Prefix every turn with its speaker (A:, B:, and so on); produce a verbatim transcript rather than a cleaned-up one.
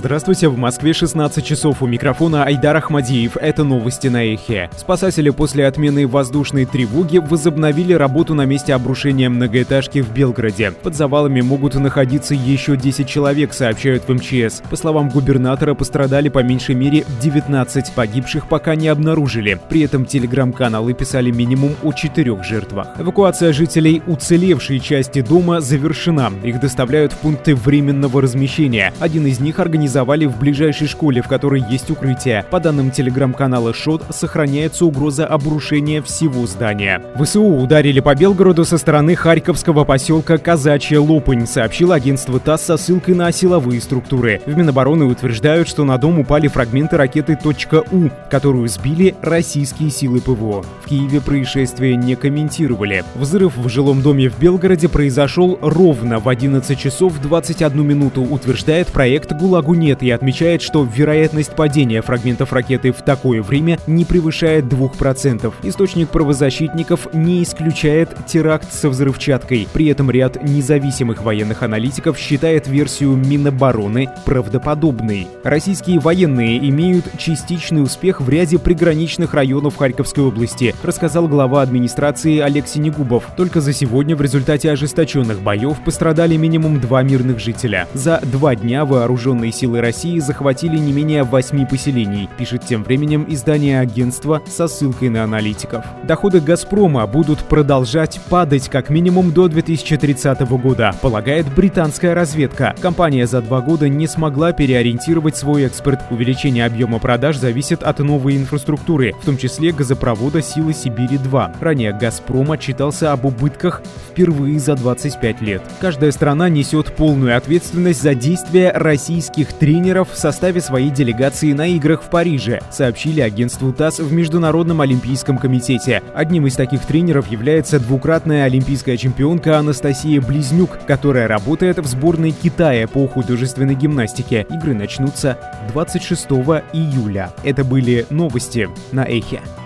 A: Здравствуйте, в Москве шестнадцать часов, у микрофона Айдар Ахмадиев. Это новости на Эхе. Спасатели после отмены воздушной тревоги возобновили работу на месте обрушения многоэтажки в Белгороде. Под завалами могут находиться еще десять человек, сообщают в эм че эс. По словам губернатора, пострадали по меньшей мере девятнадцать, погибших пока не обнаружили. При этом телеграм-каналы писали минимум о четырех жертвах. Эвакуация жителей уцелевшей части дома завершена. Их доставляют в пункты временного размещения. Один из них организован организовали в ближайшей школе, в которой есть укрытие. По данным телеграм-канала ШОТ, сохраняется угроза обрушения всего здания. ВСУ ударили по Белгороду со стороны харьковского поселка Казачья Лопань, сообщило агентство ТАСС со ссылкой на силовые структуры. В Минобороны утверждают, что на дом упали фрагменты ракеты «У», которую сбили российские силы ПВО. В Киеве происшествие не комментировали. Взрыв в жилом доме в Белгороде произошел ровно в одиннадцать часов двадцать одну минуту, утверждает проект «ГУЛАГу нет» и отмечает, что вероятность падения фрагментов ракеты в такое время не превышает двух процентов. Источник правозащитников не исключает теракт со взрывчаткой. При этом ряд независимых военных аналитиков считает версию Минобороны правдоподобной. Российские военные имеют частичный успех в ряде приграничных районов Харьковской области, рассказал глава администрации Олег Синегубов. Только за сегодня в результате ожесточенных боев пострадали минимум два мирных жителя. За два дня вооруженные силы России захватили не менее восьми поселений, пишет тем временем издание агентства со ссылкой на аналитиков. Доходы «Газпрома» будут продолжать падать как минимум до две тысячи тридцатого года, полагает британская разведка. Компания за два года не смогла переориентировать свой экспорт. Увеличение объема продаж зависит от новой инфраструктуры, в том числе газопровода «Силы Сибири-два». Ранее «Газпром» отчитался об убытках впервые за двадцать пять лет. Каждая страна несет полную ответственность за действия российских тренеров в составе своей делегации на играх в Париже, сообщили агентству ТАСС в Международном олимпийском комитете. Одним из таких тренеров является двукратная олимпийская чемпионка Анастасия Близнюк, которая работает в сборной Китая по художественной гимнастике. Игры начнутся двадцать шестого июля. Это были новости на Эхе.